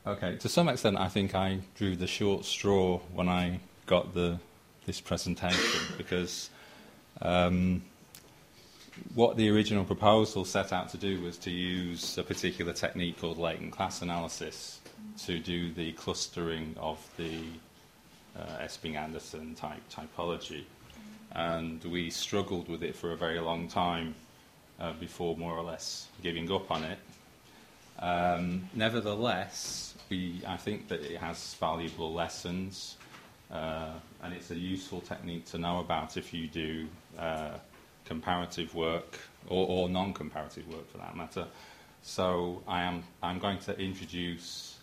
Okay, to some extent, I think I drew the short straw when I got this presentation because what the original proposal set out to do was to use a particular technique called latent class analysis to do the clustering of the Esping-Anderson type typology. And we struggled with it for a very long time before more or less giving up on it. Nevertheless, I think that it has valuable lessons, and it's a useful technique to know about if you do comparative work or non-comparative work for that matter. So I'm going to introduce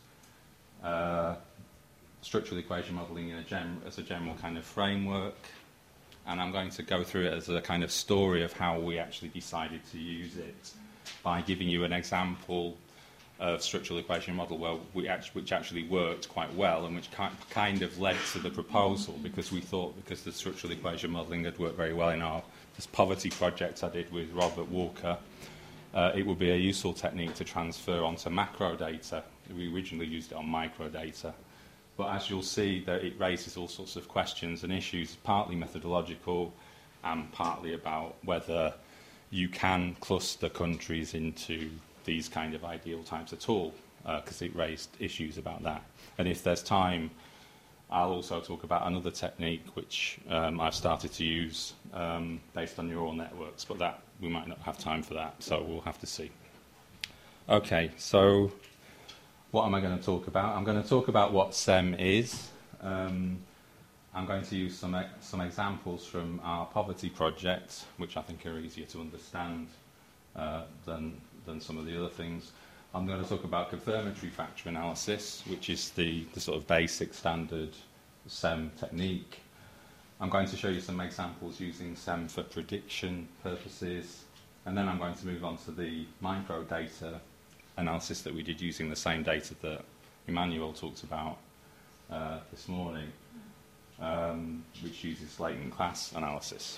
structural equation modelling as a general kind of framework, and I'm going to go through it as a kind of story of how we actually decided to use it by giving you an example of structural equation model which actually worked quite well and which kind of led to the proposal, because we thought, because the structural equation modelling had worked very well in this poverty project I did with Robert Walker, it would be a useful technique to transfer onto macro data. We originally used it on micro data. But as you'll see, that it raises all sorts of questions and issues, partly methodological and partly about whether you can cluster countries into these kind of ideal types at all, because it raised issues about that. And if there's time, I'll also talk about another technique which I've started to use based on neural networks, but that we might not have time for that, so we'll have to see. Okay, so what am I going to talk about? I'm going to talk about what SEM is. I'm going to use some examples from our poverty project, which I think are easier to understand than some of the other things. I'm going to talk about confirmatory factor analysis, which is the sort of basic standard SEM technique. I'm going to show you some examples using SEM for prediction purposes, and then I'm going to move on to the micro data analysis that we did using the same data that Emmanuel talked about this morning, which uses latent class analysis.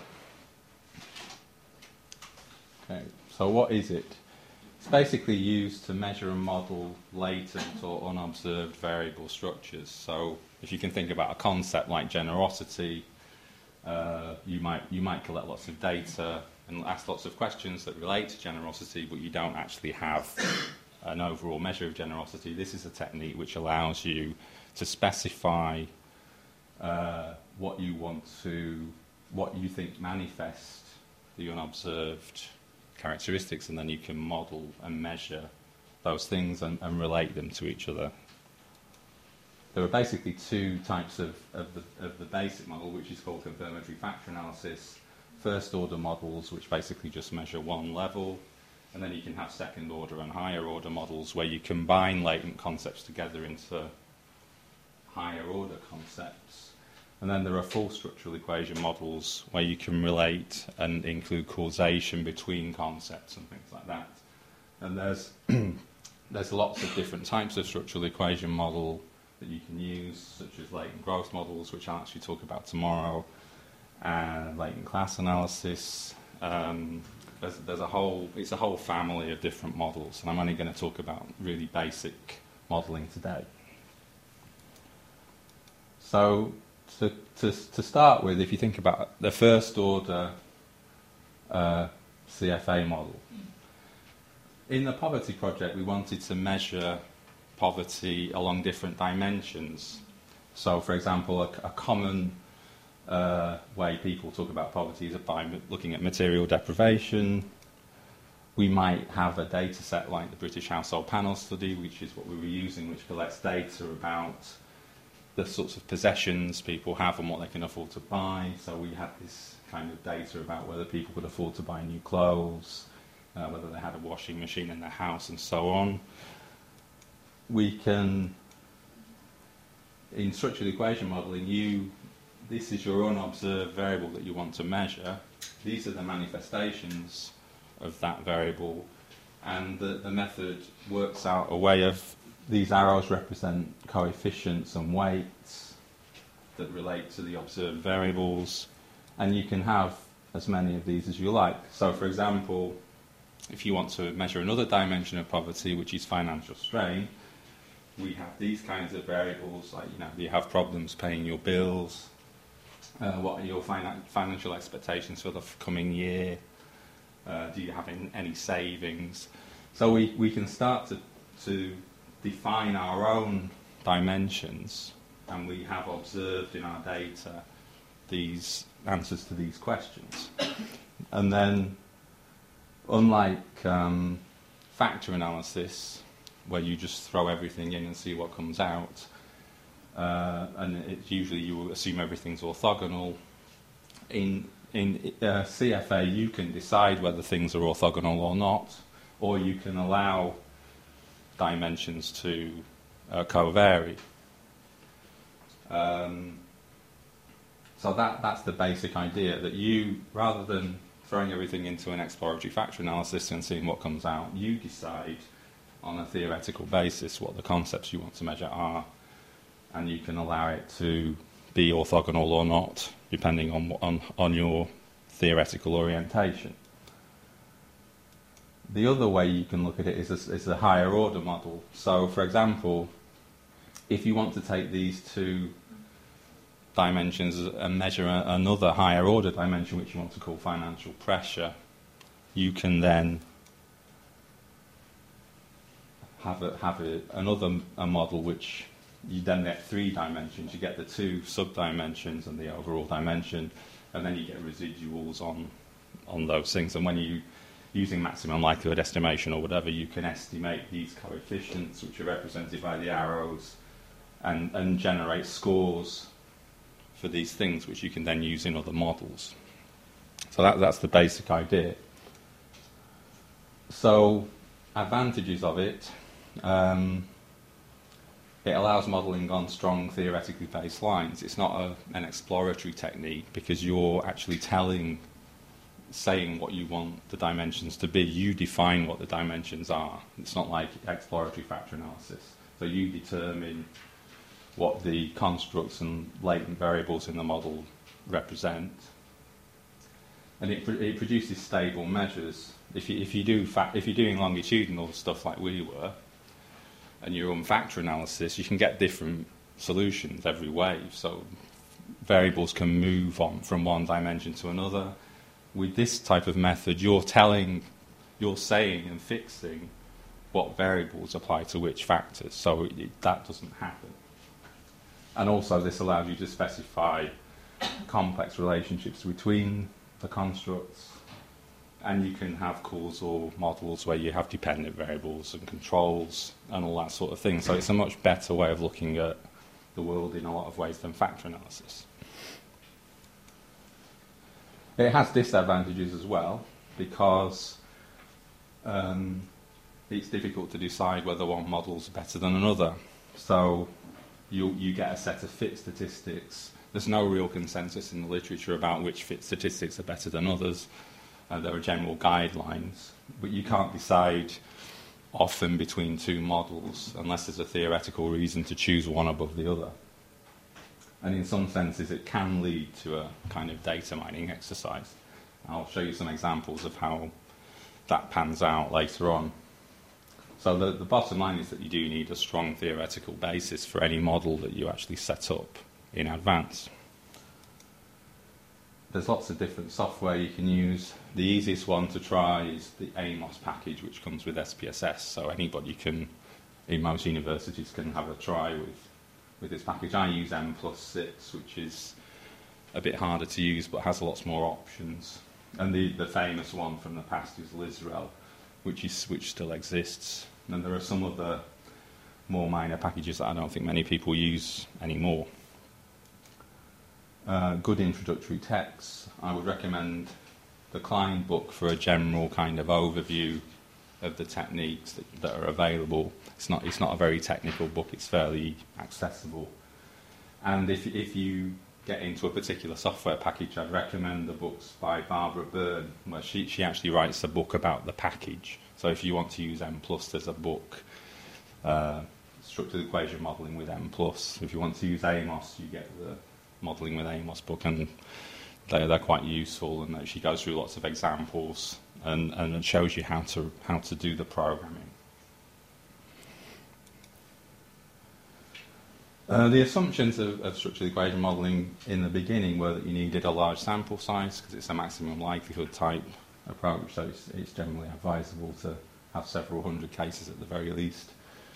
Okay, so what is it? It's basically used to measure and model latent or unobserved variable structures. So if you can think about a concept like generosity, you might collect lots of data and ask lots of questions that relate to generosity, but you don't actually have an overall measure of generosity. This is a technique which allows you to specify what you think manifest the unobserved characteristics, and then you can model and measure those things and relate them to each other. There are basically two types of the basic model, which is called confirmatory factor analysis. First order models, which basically just measure one level, and then you can have second order and higher order models where you combine latent concepts together into higher order concepts. And then there are full structural equation models where you can relate and include causation between concepts and things like that. And there's lots of different types of structural equation model that you can use, such as latent growth models, which I'll actually talk about tomorrow, and latent class analysis. It's a whole family of different models, and I'm only going to talk about really basic modelling today. So to start with, if you think about the first order CFA model, in the poverty project we wanted to measure poverty along different dimensions. So for example, a common way people talk about poverty is by looking at material deprivation. We might have a data set like the British Household Panel Study, which is what we were using, which collects data about the sorts of possessions people have and what they can afford to buy. So we had this kind of data about whether people could afford to buy new clothes, whether they had a washing machine in their house, and so on. We can, in structural equation modelling, this is your unobserved variable that you want to measure. These are the manifestations of that variable, and the method works out a way of these arrows represent coefficients and weights that relate to the observed variables, and you can have as many of these as you like. So for example, if you want to measure another dimension of poverty, which is financial strain, we have these kinds of variables, like, do you have problems paying your bills? What are your financial expectations for the coming year? Do you have any savings? So we can start to define our own dimensions, and we have observed in our data these answers to these questions. And then, unlike factor analysis, where you just throw everything in and see what comes out, and it's usually you will assume everything's orthogonal. In CFA, you can decide whether things are orthogonal or not, or you can allow dimensions to covary. So that's the basic idea, that you, rather than throwing everything into an exploratory factor analysis and seeing what comes out, you decide on a theoretical basis what the concepts you want to measure are, and you can allow it to be orthogonal or not, depending on your theoretical orientation. The other way you can look at it is a higher order model. So, for example, if you want to take these two dimensions and measure another higher order dimension, which you want to call financial pressure, you can then have another model which you then get 3 dimensions. You get the 2 sub-dimensions and the overall dimension, and then you get residuals on those things. And when you using maximum likelihood estimation or whatever, you can estimate these coefficients, which are represented by the arrows, and generate scores for these things, which you can then use in other models. So that's the basic idea. So, advantages of it. It allows modelling on strong theoretically based lines. It's not an exploratory technique, because you're actually saying what you want the dimensions to be. You define what the dimensions are. It's not like exploratory factor analysis. So you determine what the constructs and latent variables in the model represent. And it produces stable measures. If you're doing longitudinal stuff like we were, and you're on factor analysis, you can get different solutions every wave. So variables can move on from one dimension to another. With this type of method, you're saying and fixing what variables apply to which factors. So that doesn't happen. And also this allows you to specify complex relationships between the constructs. And you can have causal models where you have dependent variables and controls and all that sort of thing. So it's a much better way of looking at the world in a lot of ways than factor analysis. It has disadvantages as well, because it's difficult to decide whether one model's better than another. So you get a set of fit statistics. There's no real consensus in the literature about which fit statistics are better than others. There are general guidelines, but you can't decide often between 2 models unless there's a theoretical reason to choose one above the other. And in some senses it can lead to a kind of data mining exercise. I'll show you some examples of how that pans out later on. So the bottom line is that you do need a strong theoretical basis for any model that you actually set up in advance. There's lots of different software you can use. The easiest one to try is the AMOS package, which comes with SPSS. So anybody in most universities can have a try with this package. I use M+6, which is a bit harder to use but has lots more options. And the famous one from the past is Lizrel, which still exists. And there are some other more minor packages that I don't think many people use anymore. Good introductory texts. I would recommend the Klein book for a general kind of overview of the techniques that are available. It's not a very technical book. It's fairly accessible. And if you get into a particular software package, I'd recommend the books by Barbara Byrne, where she actually writes a book about the package. So if you want to use M+, there's a book, Structured Equation Modelling with M+. If you want to use AMOS, you get the Modelling with AMOS book, and they're quite useful, and she goes through lots of examples and it shows you how to do the programming. The assumptions of structural equation modelling in the beginning were that you needed a large sample size because it's a maximum likelihood type approach, so it's generally advisable to have several hundred cases at the very least.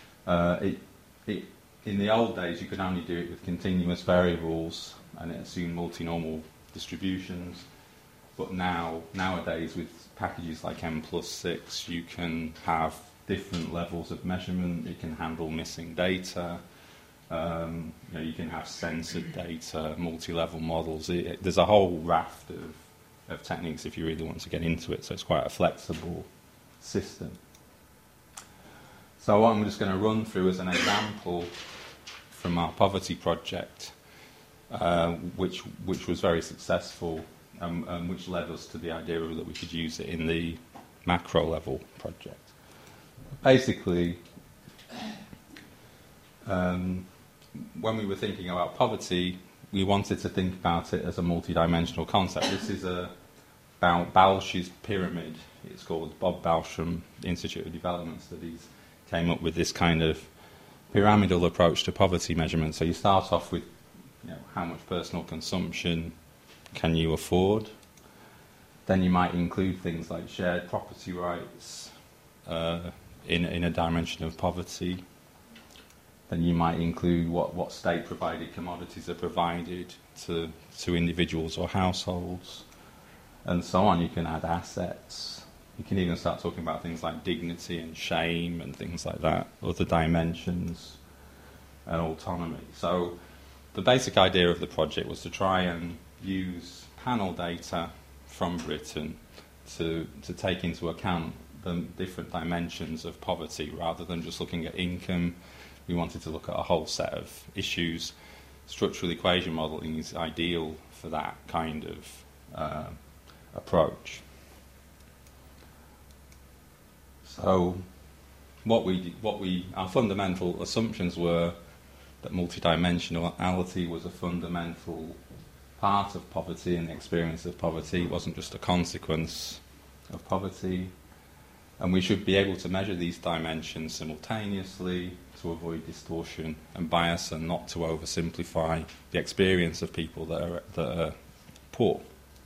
In the old days, you could only do it with continuous variables, and it assumed multinormal distributions. But nowadays, with packages like M+6, you can have different levels of measurement. You can handle missing data. You can have censored data, multi-level models. There's a whole raft of techniques if you really want to get into it. So it's quite a flexible system. So what I'm just going to run through as an example from our poverty project, which was very successful, and which led us to the idea that we could use it in the macro level project. Basically, when we were thinking about poverty, we wanted to think about it as a multidimensional concept. This is about Balch's pyramid. It's called. Bob Balch from the Institute of Development Studies came up with this kind of pyramidal approach to poverty measurement. So you start off with how much personal consumption can you afford. Then you might include things like shared property rights in a dimension of poverty. Then you might include what state-provided commodities are provided to individuals or households, and so on. You can add assets. You can even start talking about things like dignity and shame and things like that, other dimensions and autonomy. So the basic idea of the project was to try and use panel data from Britain to take into account the different dimensions of poverty rather than just looking at income. We wanted to look at a whole set of issues. Structural equation modelling is ideal for that kind of approach. So, our fundamental assumptions were that multidimensionality was a fundamental part of poverty and the experience of poverty. It wasn't just a consequence of poverty. And we should be able to measure these dimensions simultaneously to avoid distortion and bias and not to oversimplify the experience of people that are poor.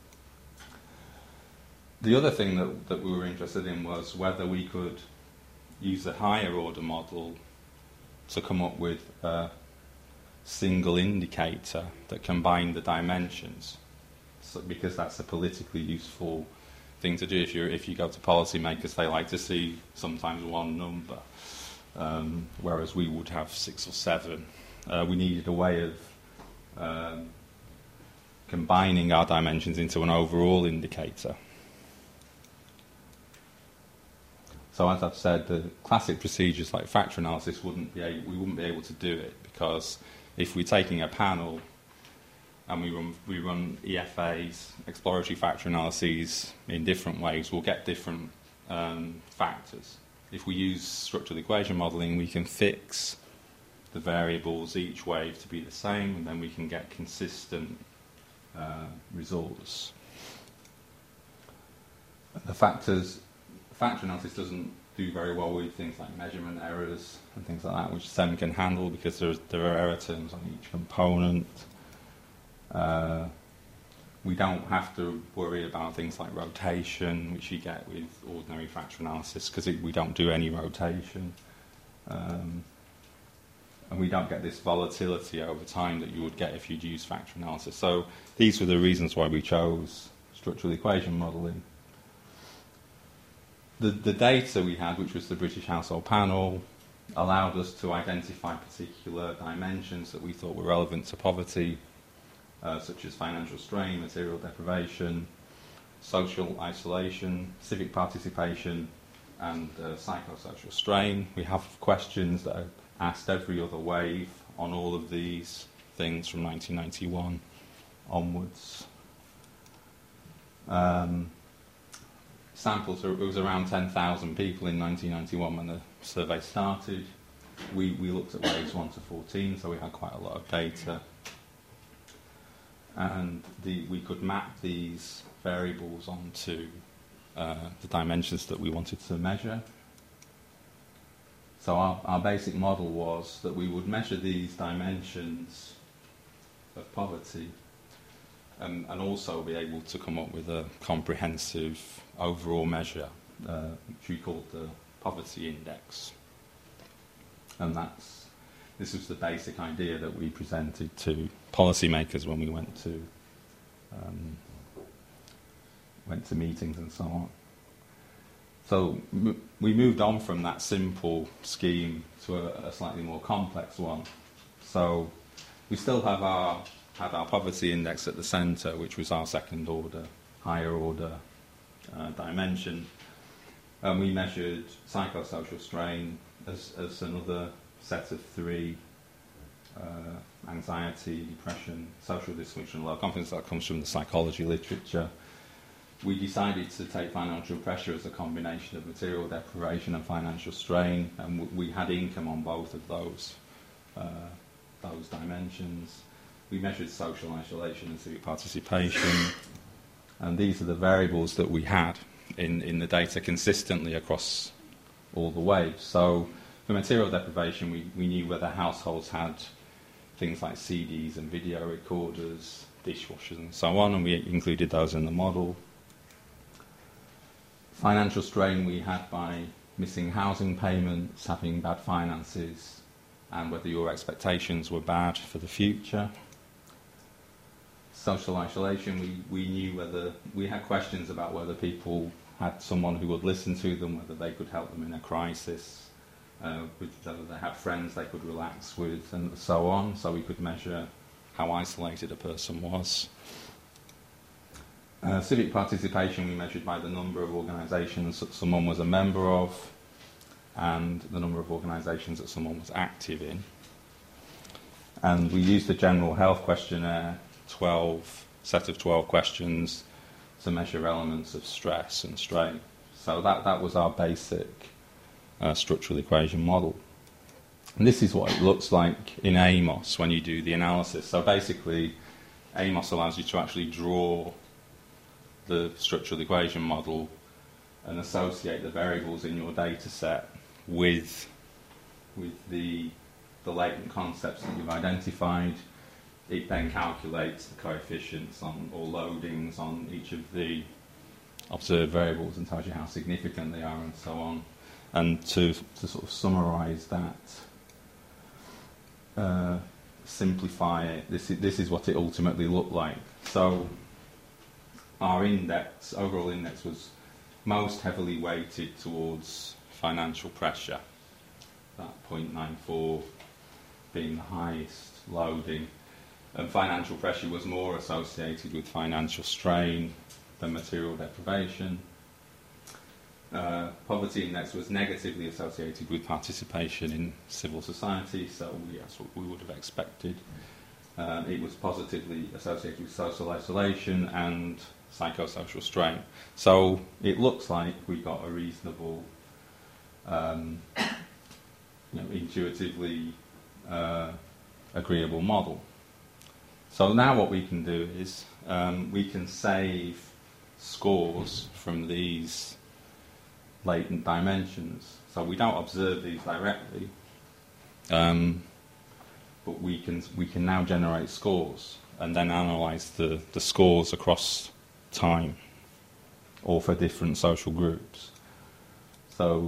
The other thing that we were interested in was whether we could use a higher order model to come up with a single indicator that combined the dimensions, because that's a politically useful thing to do. If you go to policymakers, they like to see sometimes one number, whereas we would have 6 or 7. We needed a way of combining our dimensions into an overall indicator. So as I've said, the classic procedures like factor analysis we wouldn't be able to do it, because if we're taking a panel and we run EFAs, exploratory factor analyses, in different ways, we'll get different factors. If we use structural equation modelling, we can fix the variables each wave to be the same, and then we can get consistent results. The factor analysis doesn't do very well with things like measurement errors and things like that, which SEM can handle because there are error terms on each component. We don't have to worry about things like rotation, which you get with ordinary factor analysis, because we don't do any rotation. And we don't get this volatility over time that you would get if you'd use factor analysis. So these were the reasons why we chose structural equation modelling. The data we had, which was the British Household Panel, allowed us to identify particular dimensions that we thought were relevant to poverty, such as financial strain, material deprivation, social isolation, civic participation, and psychosocial strain. We have questions that are asked every other wave on all of these things from 1991 onwards. Samples, it was around 10,000 people in 1991 when the survey started. We looked at waves 1 to 14, so we had quite a lot of data. And we could map these variables onto the dimensions that we wanted to measure. So our basic model was that we would measure these dimensions of poverty and also be able to come up with a comprehensive overall measure, which we called the poverty index. And this was the basic idea that we presented to policymakers when we went to meetings and so on. So we moved on from that simple scheme to a slightly more complex one. So we still had our poverty index at the centre, which was our second order, higher order dimension. And we measured psychosocial strain as another set of three: anxiety, depression, social dysfunction, low confidence. That comes from the psychology literature. We decided to take financial pressure as a combination of material deprivation and financial strain, and we had income on both of those dimensions. We measured social isolation and civic participation, and these are the variables that we had in the data consistently across all the waves. So for material deprivation, we knew whether households had things like CDs and video recorders, dishwashers and so on, and we included those in the model. Financial strain we had by missing housing payments, having bad finances, and whether your expectations were bad for the future. Social isolation, we knew whether we had questions about whether people had someone who would listen to them, whether they could help them in a crisis, whether they had friends they could relax with, and so on, so we could measure how isolated a person was. Civic participation we measured by the number of organisations that someone was a member of and the number of organisations that someone was active in. And we used the general health questionnaire, set of 12 questions, to measure elements of stress and strain. So that was our basic structural equation model. And this is what it looks like in AMOS when you do the analysis. So basically, AMOS allows you to actually draw the structural equation model and associate the variables in your data set with the latent concepts that you've identified. It then calculates the coefficients on or loadings on each of the observed variables and tells you how significant they are and so on. And to sort of summarise that, simplify it, this is what it ultimately looked like. So our overall index was most heavily weighted towards financial pressure, that 0.94 being the highest loading. And financial pressure was more associated with financial strain than material deprivation. Poverty index was negatively associated with participation in civil society, so that's what we would have expected. It was positively associated with social isolation and psychosocial strain. So it looks like we got a reasonable, intuitively agreeable model. So now what we can do is we can save scores from these latent dimensions. So we don't observe these directly, but we can now generate scores and then analyse the scores across time or for different social groups. So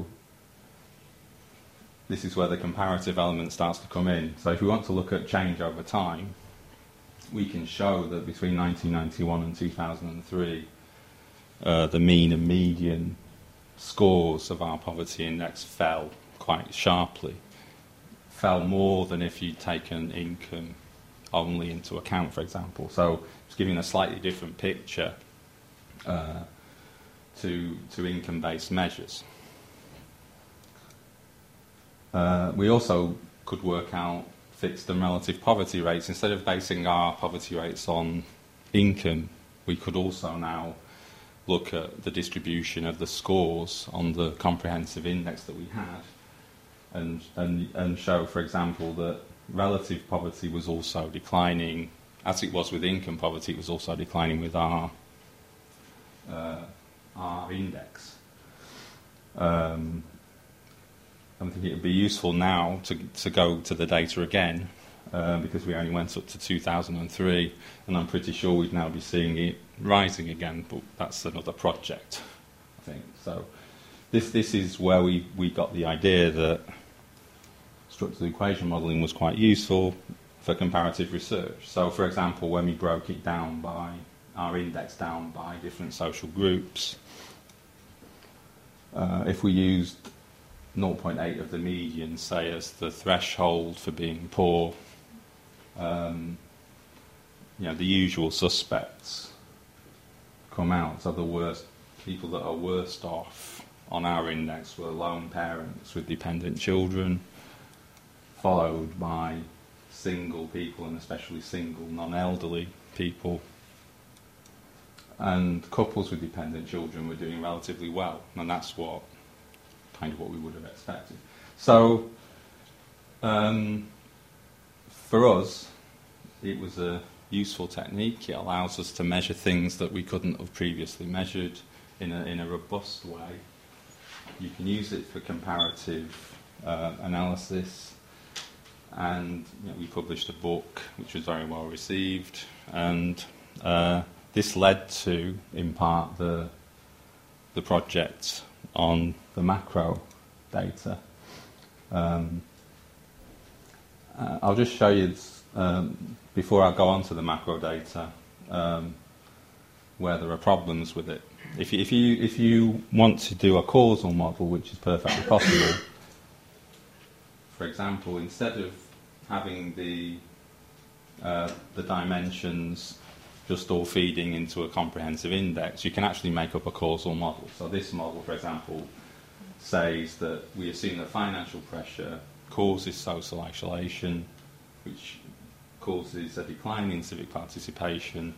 this is where the comparative element starts to come in. So if we want to look at change over time, we can show that between 1991 and 2003, the mean and median scores of our poverty index fell quite sharply. Fell more than if you'd taken income only into account, for example. So it's giving a slightly different picture to income-based measures. We also could work out fixed and relative poverty rates. Instead of basing our poverty rates on income, we could also now look at the distribution of the scores on the comprehensive index that we had and show, for example, that relative poverty was also declining. As it was with income poverty, it was also declining with our index. I'm thinking it would be useful now to go to the data again, because we only went up to 2003, and I'm pretty sure we'd now be seeing it rising again, but that's another project, I think. So this is where we got the idea that structural equation modelling was quite useful for comparative research. So, for example, when we broke it down by our index down by different social groups, if we used 0.8 of the median, say, as the threshold for being poor, the usual suspects come out. So the worst people that are worst off on our index were lone parents with dependent children, followed by single people, and especially single non-elderly people. And couples with dependent children were doing relatively well, and that's kind of what we would have expected. So, for us, it was a useful technique. It allows us to measure things that we couldn't have previously measured in a robust way. You can use it for comparative analysis, and we published a book which was very well received, and this led to, in part, the project on the macro data. I'll just show you, before I go on to the macro data, where there are problems with it. If you want to do a causal model, which is perfectly possible, for example, instead of having the dimensions just all feeding into a comprehensive index, you can actually make up a causal model. So this model, for example, says that we assume that financial pressure causes social isolation, which causes a decline in civic participation,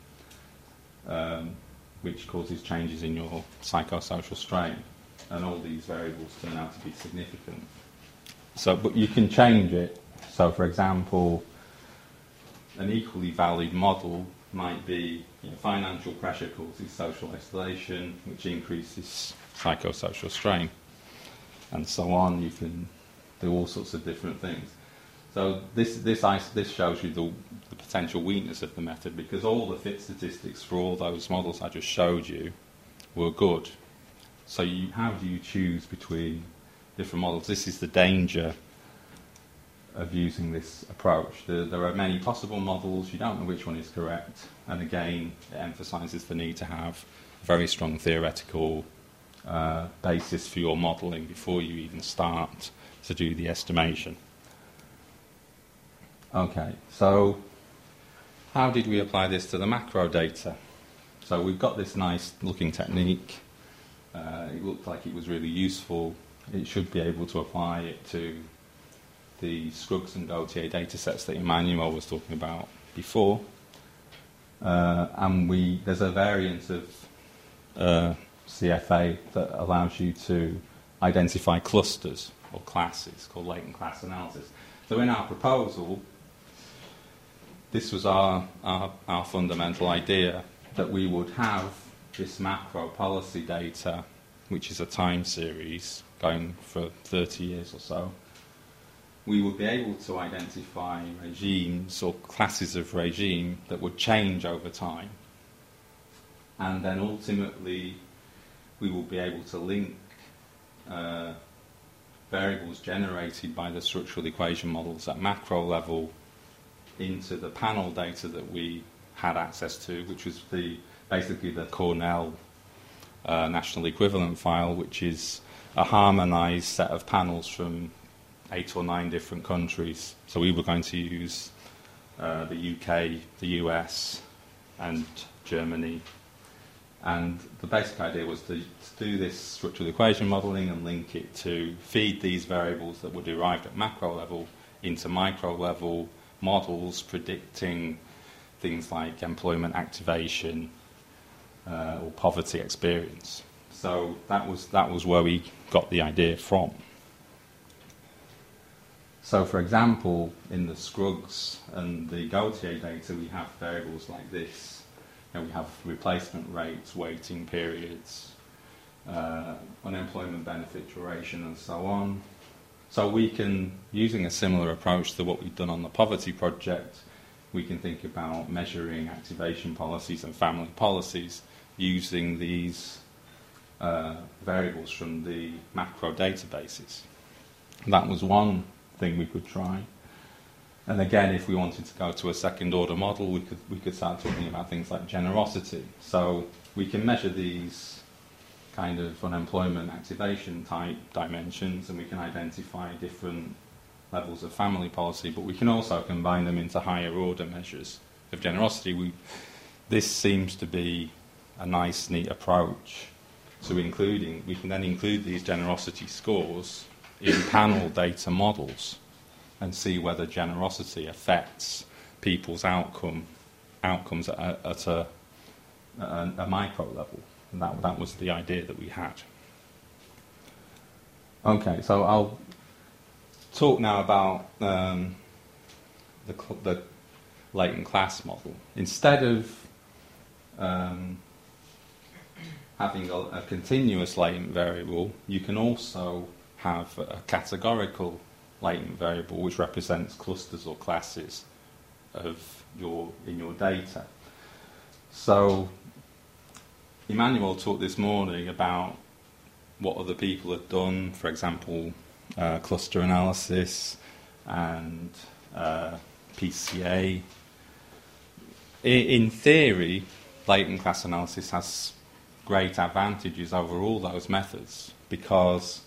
which causes changes in your psychosocial strain, and all these variables turn out to be significant. So, but you can change it. So, for example, an equally valid model might be financial pressure causes social isolation, which increases psychosocial strain, and so on. You can do all sorts of different things. So this shows you the potential weakness of the method, because all the fit statistics for all those models I just showed you were good. So how do you choose between different models? This is the danger of using this approach. There are many possible models, you don't know which one is correct, and again it emphasises the need to have a very strong theoretical basis for your modelling before you even start to do the estimation. Okay, so how did we apply this to the macro data? So we've got this nice looking technique. It looked like it was really useful. It should be able to apply it to the Scruggs and Gautier data sets that Emmanuel was talking about before. And there's a variant of CFA that allows you to identify clusters or classes called latent class analysis. So in our proposal, this was our fundamental idea, that we would have this macro policy data, which is a time series going for 30 years or so. We would be able to identify regimes or classes of regime that would change over time. And then ultimately, we will be able to link variables generated by the structural equation models at macro level into the panel data that we had access to, which was basically the Cornell national equivalent file, which is a harmonised set of panels from 8 or 9 different countries. So we were going to use the UK, the US, and Germany. And the basic idea was to do this structural equation modelling and link it to feed these variables that were derived at macro level into micro level models predicting things like employment activation or poverty experience. So that was where we got the idea from. So, for example, in the Scruggs and the Gautier data, we have variables like this. We have replacement rates, waiting periods, unemployment benefit duration, and so on. So we can, using a similar approach to what we've done on the poverty project, we can think about measuring activation policies and family policies using these variables from the macro databases. That was one thing we could try. And again, if we wanted to go to a second order model, we could start talking about things like generosity. So we can measure these kind of unemployment activation type dimensions, and we can identify different levels of family policy, but we can also combine them into higher order measures of generosity. This seems to be a nice, neat approach to including. We can then include these generosity scores in panel data models and see whether generosity affects people's outcomes at a micro level. And that was the idea that we had. Okay, so I'll talk now about the latent class model. Instead of having a continuous latent variable, you can also have a categorical latent variable which represents clusters or classes in your data. So Emmanuel talked this morning about what other people have done, for example, cluster analysis and PCA. In theory, latent class analysis has great advantages over all those methods because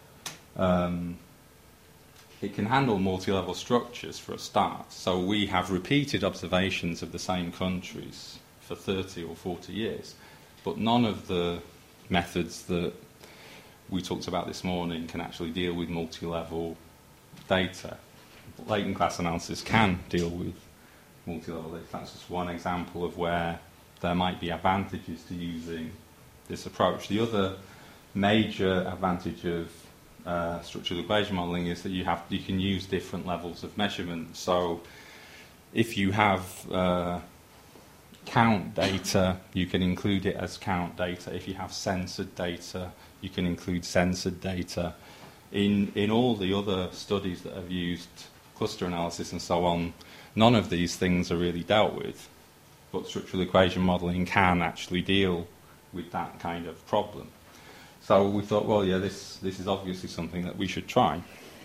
it can handle multi-level structures for a start. So we have repeated observations of the same countries for 30 or 40 years, but none of the methods that we talked about this morning can actually deal with multi-level data. Latent class analysis can deal with multi-level data. That's just one example of where there might be advantages to using this approach. The other major advantage of structural equation modelling is that you can use different levels of measurement. So if you have count data, you can include it as count data. If you have censored data, you can include censored data. In all the other studies that have used cluster analysis and so on, none of these things are really dealt with. But structural equation modelling can actually deal with that kind of problem. So we thought, well, yeah, this is obviously something that we should try.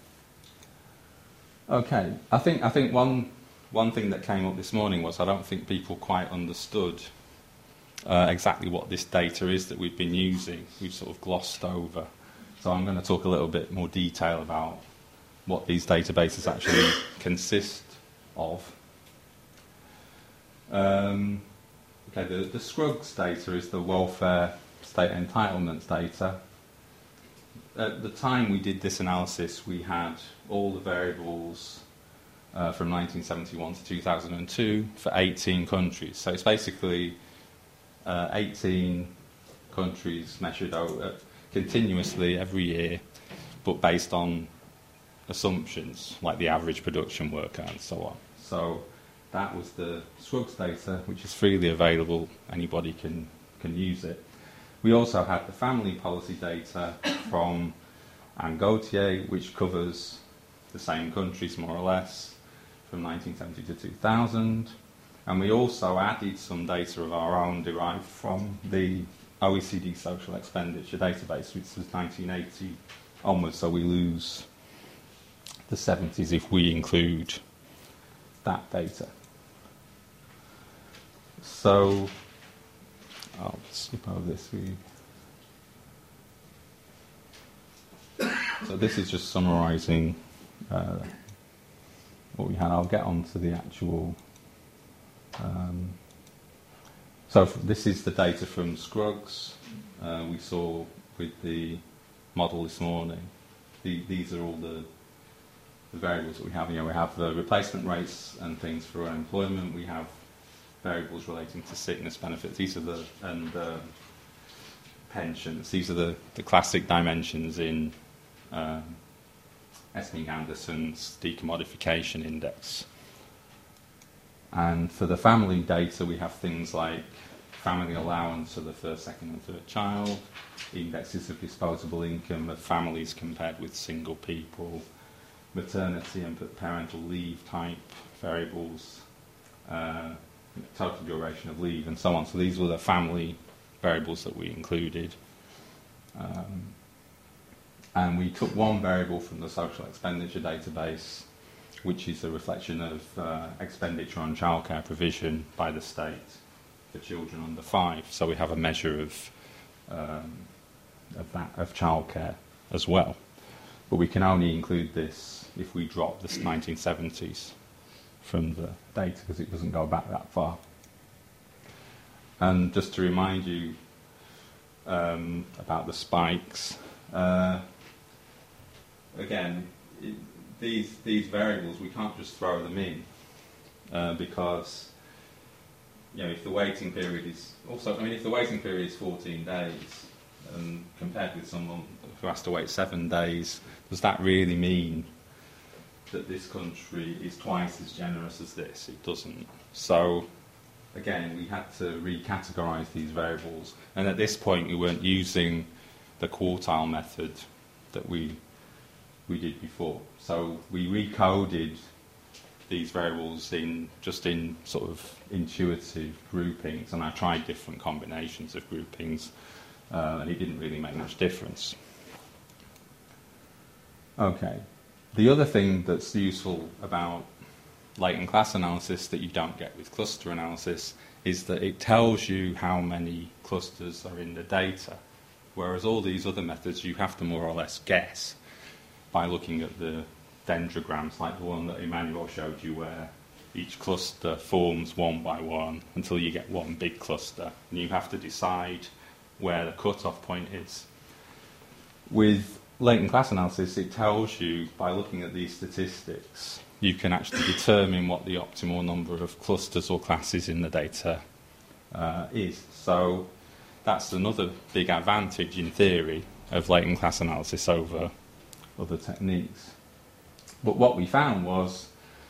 Okay, I think one thing that came up this morning was I don't think people quite understood exactly what this data is that we've been using. We've sort of glossed over. So I'm going to talk a little bit more detail about what these databases actually consist of. Okay, the Scruggs data is the welfare state entitlements data. At the time we did this analysis, we had all the variables from 1971 to 2002 for 18 countries. So it's basically 18 countries measured out continuously every year, but based on assumptions like the average production worker and so on. So that was the Scruggs data, which is freely available. Anybody can use it. We also had the family policy data from Anne Gauthier, which covers the same countries more or less from 1970 to 2000. And we also added some data of our own derived from the OECD Social Expenditure Database, which was 1980 onwards, so we lose the 70s if we include that data. So I'll skip over this. So this is just summarising what we had. I'll get on to the actual... So this is the data from Scruggs. We saw with the model this morning. These are all the variables that we have. You know, we have the replacement rates and things for unemployment. We have variables relating to sickness benefits. These are and pensions. These are the classic dimensions in Essling-Anderson's decommodification index. And for the family data, we have things like family allowance for the first, second and third child, indexes of disposable income of families compared with single people, maternity and parental leave type variables, total duration of leave and so on. So these were the family variables that we included. And we took one variable from the social expenditure database, which is a reflection of expenditure on childcare provision by the state for children under 5. So we have a measure of childcare as well. But we can only include this if we drop the 1970s from the data, because it doesn't go back that far. And just to remind you about the spikes, again, these variables, we can't just throw them in because, if the waiting period is also, if the waiting period is 14 days, compared with someone who has to wait 7 days, does that really mean that this country is twice as generous as this? It doesn't. So, again, we had to recategorise these variables, and at this point we weren't using the quartile method that we did before. So we recoded these variables in sort of intuitive groupings, and I tried different combinations of groupings, and it didn't really make much difference. Okay. The other thing that's useful about latent class analysis that you don't get with cluster analysis is that it tells you how many clusters are in the data, whereas all these other methods you have to more or less guess by looking at the dendrograms, like the one that Emmanuel showed you, where each cluster forms one by one until you get one big cluster, and you have to decide where the cut-off point is. With latent class analysis, it tells you, by looking at these statistics, you can actually determine what the optimal number of clusters or classes in the data is. So that's another big advantage, in theory, of latent class analysis over other techniques. But what we found was,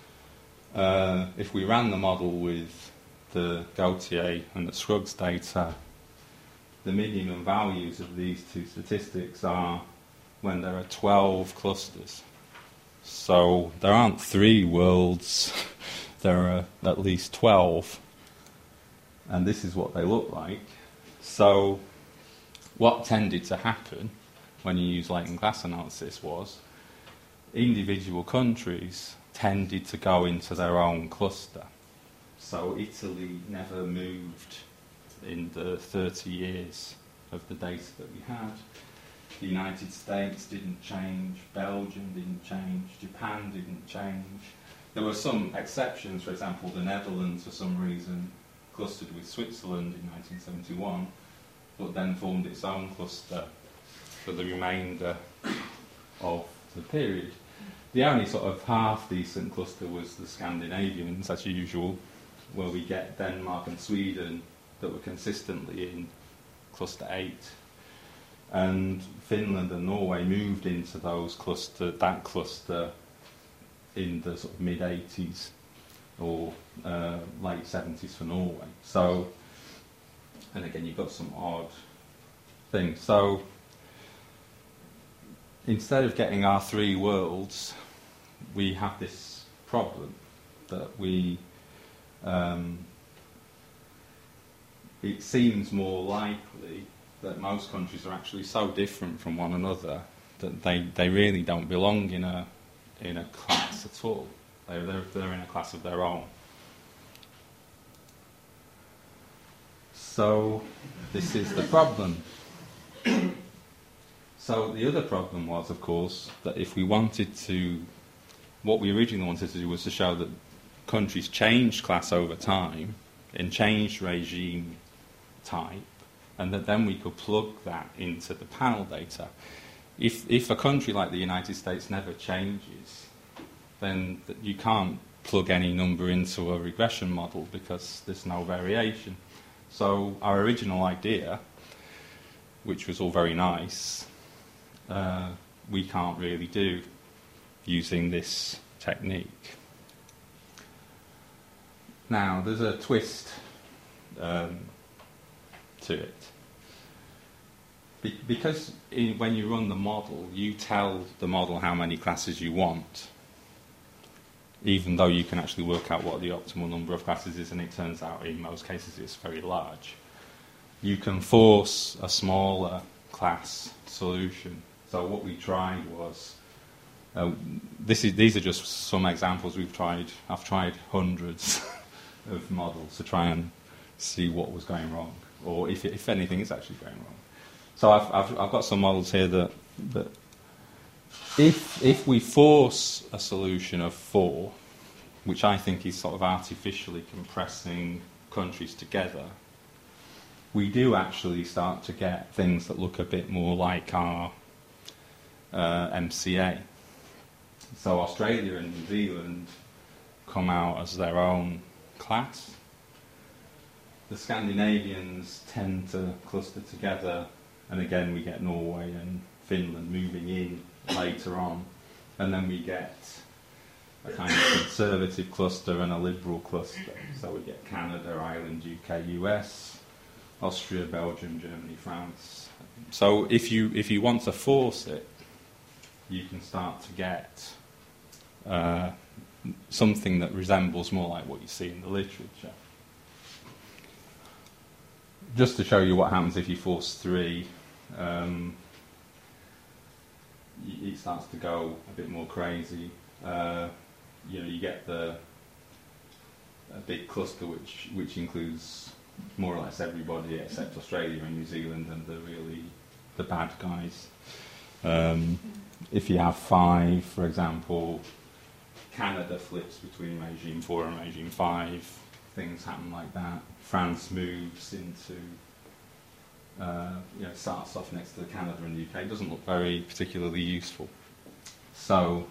if we ran the model with the Gautier and the Scruggs data, the minimum values of these two statistics are when there are 12 clusters. So there aren't 3 worlds, there are at least 12. And this is what they look like. So what tended to happen when you use latent class analysis was individual countries tended to go into their own cluster. So Italy never moved in the 30 years of the data that we had. The United States didn't change, Belgium didn't change, Japan didn't change. There were some exceptions. For example, the Netherlands, for some reason, clustered with Switzerland in 1971, but then formed its own cluster for the remainder of the period. The only sort of half-decent cluster was the Scandinavians, as usual, where we get Denmark and Sweden that were consistently in cluster 8. And Finland and Norway moved into that cluster in the sort of mid-80s or late 70s for Norway. So, and again, you've got some odd things. So, instead of getting our 3 worlds, we have this problem that it seems more likely that most countries are actually so different from one another that they really don't belong in a class at all. They're in a class of their own. So this is the problem. So the other problem was, of course, that if we wanted to, what we originally wanted to do was to show that countries changed class over time and changed regime type, and that then we could plug that into the panel data. If a country like the United States never changes, then you can't plug any number into a regression model because there's no variation. So our original idea, which was all very nice, we can't really do using this technique. Now, there's a twist to it. Because when you run the model, you tell the model how many classes you want, even though you can actually work out what the optimal number of classes is, and it turns out in most cases it's very large. You can force a smaller class solution. So what we tried was, these are just some examples we've tried. I've tried hundreds of models to try and see what was going wrong, or if anything is actually going wrong. So I've got some models here that if we force a solution of 4, which I think is sort of artificially compressing countries together, we do actually start to get things that look a bit more like our MCA. So Australia and New Zealand come out as their own class. The Scandinavians tend to cluster together, and again we get Norway and Finland moving in later on, and then we get a kind of conservative cluster and a liberal cluster. So we get Canada, Ireland, UK, US, Austria, Belgium, Germany, France. So if you want to force it, you can start to get something that resembles more like what you see in the literature. Just to show you what happens if you force 3, it starts to go a bit more crazy. You get a big cluster which includes more or less everybody except Australia and New Zealand and the bad guys. If you have 5, for example, Canada flips between regime 4 and regime 5. Things happen like that. France moves into, starts off next to Canada and the UK. It doesn't look very particularly useful. So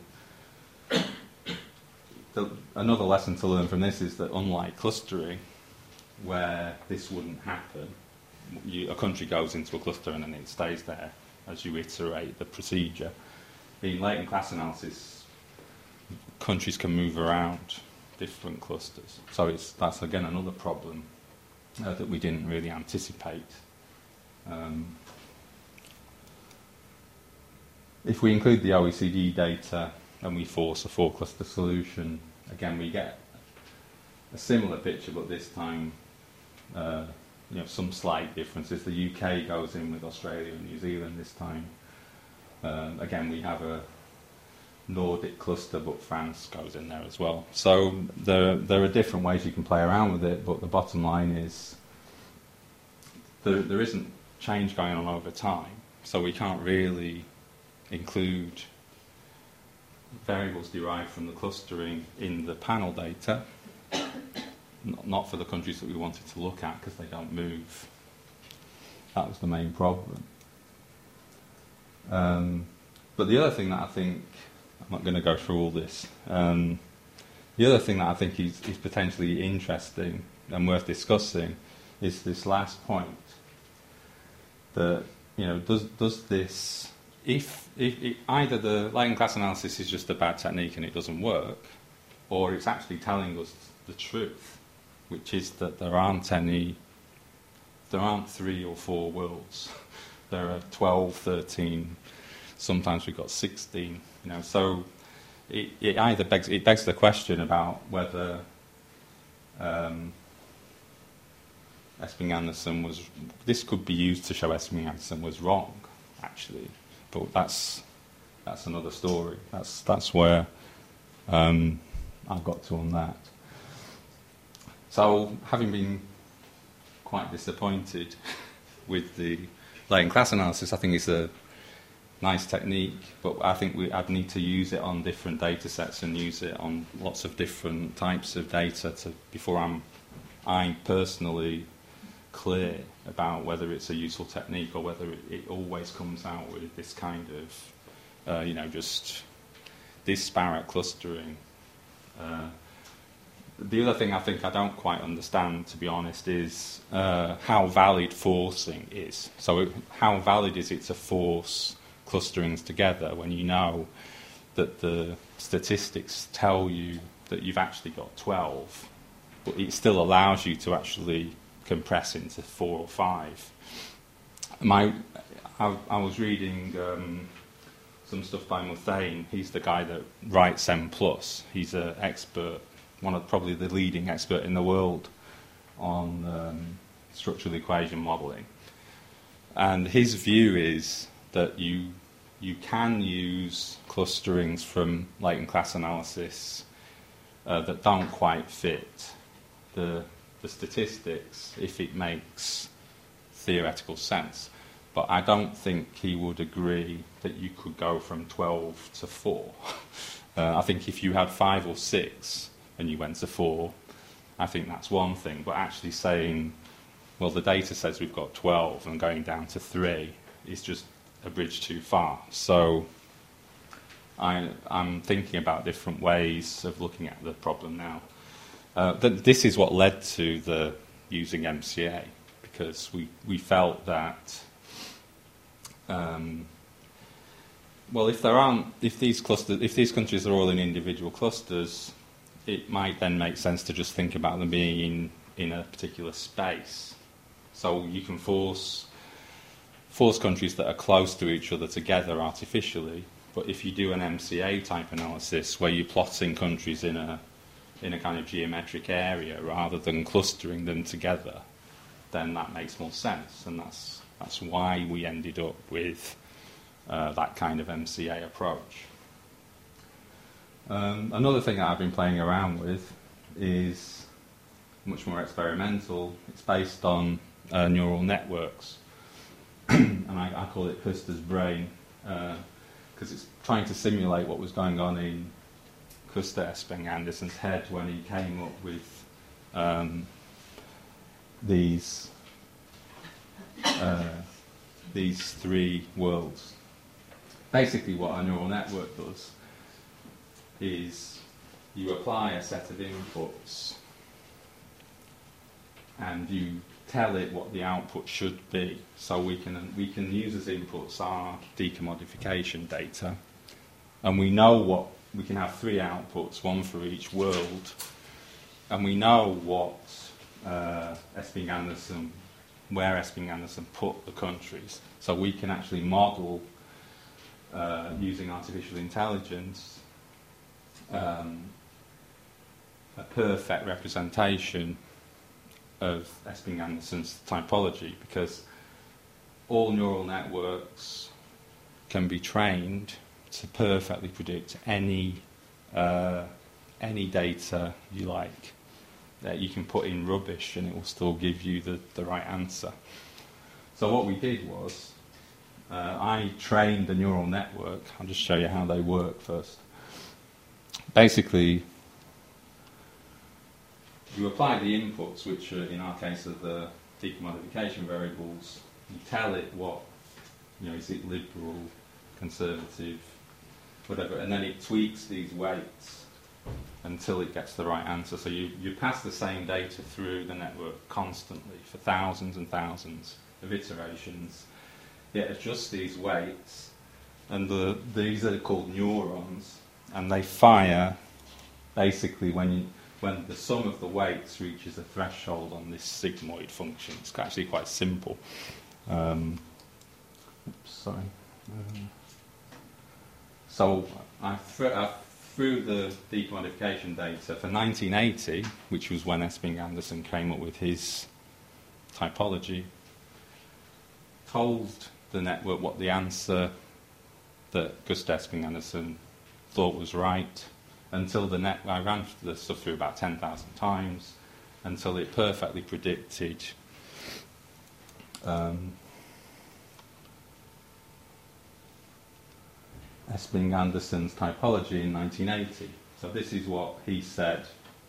another lesson to learn from this is that unlike clustering, where this wouldn't happen, a country goes into a cluster and then it stays there as you iterate the procedure. In latent class analysis, countries can move around different clusters. So that's again another problem that we didn't really anticipate. If we include the OECD data and we force a 4-cluster solution, again we get a similar picture, but this time some slight differences. The UK goes in with Australia and New Zealand this time. Again, we have a Nordic cluster, but France goes in there as well. So there are different ways you can play around with it, but the bottom line is there isn't change going on over time, so we can't really include variables derived from the clustering in the panel data, not for the countries that we wanted to look at because they don't move. That was the main problem. But the other thing that I think, I'm not going to go through all this, the other thing that I think is potentially interesting and worth discussing is this last point, that does this, if either the latent class analysis is just a bad technique and it doesn't work, or it's actually telling us the truth, which is that there aren't 3 or 4 worlds. There are 12, 13, sometimes we've got 16. So it either begs the question about whether Esping-Andersen was. This could be used to show Esping-Andersen was wrong, actually, but that's another story. That's where I got to on that. So, having been quite disappointed with the latent class analysis, I think it's a nice technique, but I think I'd need to use it on different data sets and use it on lots of different types of data before I'm personally clear about whether it's a useful technique or whether it always comes out with this kind of, just disparate clustering. The other thing I think I don't quite understand, to be honest, is how valid forcing is. So how valid is it to force clusterings together when you know that the statistics tell you that you've actually got 12, but it still allows you to actually compress into 4 or 5. I was reading some stuff by Muthane. He's the guy that writes M+. He's an expert, probably the leading expert in the world on structural equation modelling. And his view is that you can use clusterings from latent class analysis that don't quite fit the statistics if it makes theoretical sense. But I don't think he would agree that you could go from 12 to 4. I think if you had 5 or 6 and you went to 4, I think that's one thing. But actually saying, well, the data says we've got 12 and going down to 3 is just a bridge too far. So I'm thinking about different ways of looking at the problem now. This is what led to the using MCA, because we felt that well, if these countries are all in individual clusters, it might then make sense to just think about them being in a particular space. So you can force countries that are close to each other together artificially, but if you do an MCA type analysis where you're plotting countries in a kind of geometric area rather than clustering them together, then that makes more sense, and that's why we ended up with that kind of MCA approach. Another thing that I've been playing around with is much more experimental. It's based on neural networks, and I call it Kuster's brain, because it's trying to simulate what was going on in Kuster Esping-Andersen's head when he came up with these 3 worlds. Basically what a neural network does is you apply a set of inputs and you tell it what the output should be. So we can use as inputs our decommodification data, and we know we can have 3 outputs, 1 for each world, and we know what Esping-Andersen, where Esping-Andersen put the countries. So we can actually model, using artificial intelligence, a perfect representation of Esping-Andersen's typology, because all neural networks can be trained to perfectly predict any data you like. That you can put in rubbish and it will still give you the right answer. So what we did was, I trained the neural network. I'll just show you how they work first. Basically, you apply the inputs, which are, in our case, are the decommodification variables. You tell it what, is it liberal, conservative, whatever, and then it tweaks these weights until it gets the right answer. So you pass the same data through the network constantly for thousands and thousands of iterations. It adjusts these weights, and these are called neurons, and they fire basically when the sum of the weights reaches a threshold on this sigmoid function. It's actually quite simple. So I through the decommodification data for 1980, which was when Esping-Andersen came up with his typology, told the network what the answer that Gustav Esping-Andersen thought was right, until I ran the stuff through about 10,000 times, until it perfectly predicted Esping-Andersen's typology in 1980. So this is what he said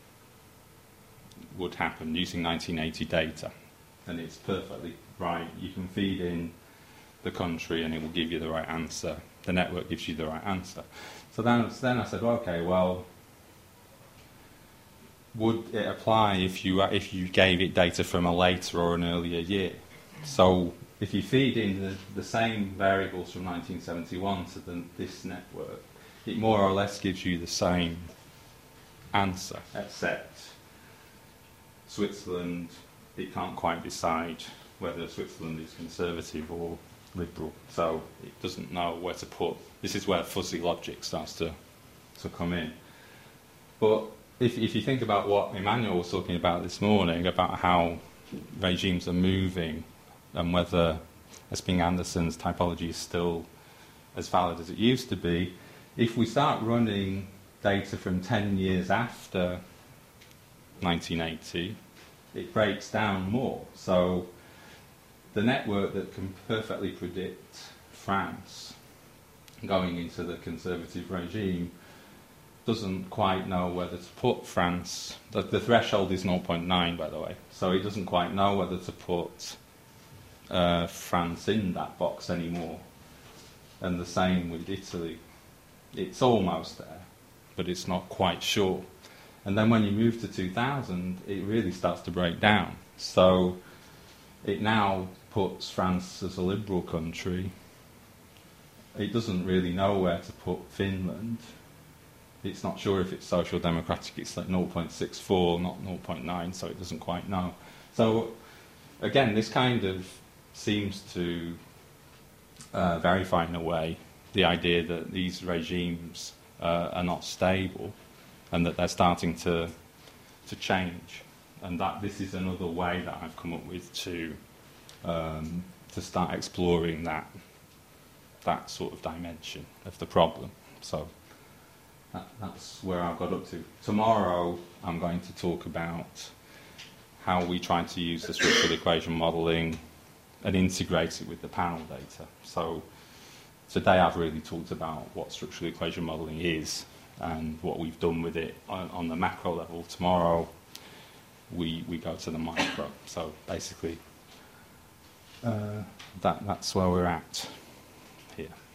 would happen using 1980 data. And it's perfectly right. You can feed in the country and it will give you the right answer. The network gives you the right answer. So then I said, okay, well, would it apply if you gave it data from a later or an earlier year? So if you feed in the same variables from 1971 to this network, it more or less gives you the same answer, except Switzerland it can't quite decide whether Switzerland is conservative or liberal. So it doesn't know where to put. This is where fuzzy logic starts to come in. But if you think about what Emmanuel was talking about this morning, about how regimes are moving and whether Esping-Anderson's typology is still as valid as it used to be, if we start running data from 10 years after 1980, it breaks down more. So the network that can perfectly predict France going into the conservative regime doesn't quite know whether to put France. The threshold is 0.9, by the way, so it doesn't quite know whether to put France in that box anymore. And the same with Italy. It's almost there, but it's not quite sure. And then when you move to 2000, it really starts to break down. So it now puts France as a liberal country. It doesn't really know where to put Finland. It's not sure if it's social democratic. It's like 0.64, not 0.9, so it doesn't quite know. So again, this kind of seems to verify in a way the idea that these regimes are not stable and that they're starting to change, and that this is another way that I've come up with to start exploring that sort of dimension of the problem. So that's where I've got up to. Tomorrow I'm going to talk about how we try to use the structural equation modelling and integrate it with the panel data. So today I've really talked about what structural equation modelling is and what we've done with it on the macro level. Tomorrow we go to the micro. So basically that's where we're at here.